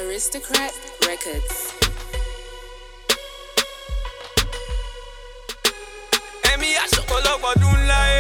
Aristocrat Records. Èmi aṣọ́pọ̀lọpọ̀ ọdún láyé.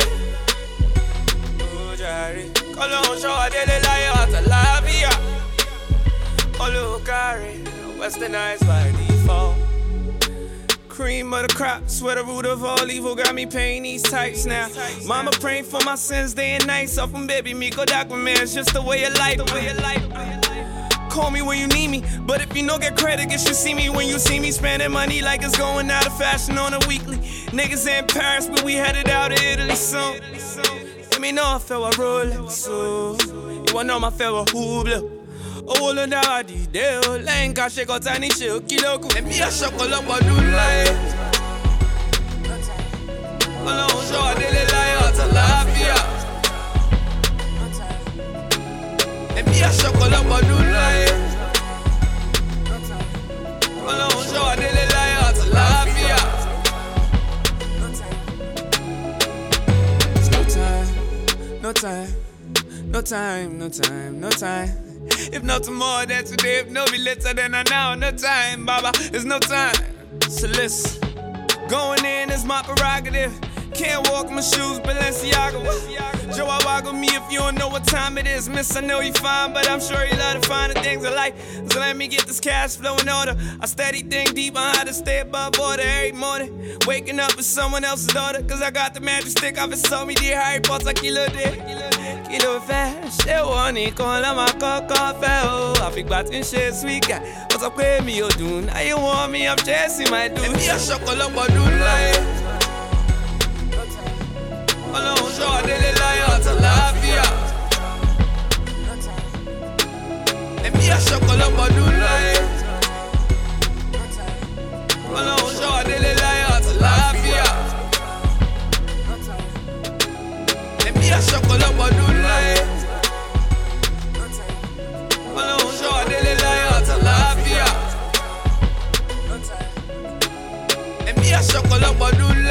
Ó jàre, k'Ọlọ́run ṣọ́ wa délé láyé àtàlàáfíà. Olùkárí, westernized by default. Cream of the crop, swear the root of all evil got me paying these types now. Mama praying for my sins day and night. So from baby me, go document, it's just the way you like. Call me when you need me, but if you don't get credit, you should see me when you see me spending money like it's going out of fashion on a weekly. Niggas in Paris, but we headed out to Italy soon. Let me know if I roll so. You wanna know my favorite hoobla. Oh, lo now I did it. Lane got shake out tiny chill, kilo. Let me a ṣọ́pọ̀lọpọ̀ ọdún láyé. Ọlọ́run ṣọ́ wa délé láyé àtàlàáfíà. Let me a ṣọ́pọ̀lọpọ̀ ọdún láyé. Ọlọ́run ṣọ́ wa délé láyé àtàlàáfíà. No time. If no tomorrow, then today. If no be later, then I now. No time, Baba, there's no time. So listen, going in is my prerogative. Can't walk my shoes, Balenciaga. Joe, I waggle me if you don't know what time it is. Miss, I know you fine, but I'm sure you love to find the things I like. So let me get this cash flow in order. I steady think deep on how to stay above water every morning. Waking up with someone else's daughter, cause I got the magic stick off and saw me dear Harry Potter, kilo day. Kilo fẹ́, ṣé wọ́n nìkan la máa kọ́kọ́ fẹ́ o? Àfìgbà tí ń ṣe sweet guy, wọ́n sọ pé mi ò dùn. Now you want me, I'm chasing my dude. Èmi aṣọ́pọ̀lọpọ̀ ọdún láyé. Ọlọ́run ṣọ́ wa délé láyé àtàlàáfíà. Èmi aṣọ́pọ̀lọpọ̀ ọdún láyé. Ọlọ́run ṣọ́ wa délé láyé àtàlàáfíà. Èmi aṣọ́pọ̀lọpọ̀ ọdún láyé. Ọlọ́run ṣọ́ wa délé láyé àtàlàáfíà. Èmi aṣọ́pọ̀lọpọ̀ ọdún láyé.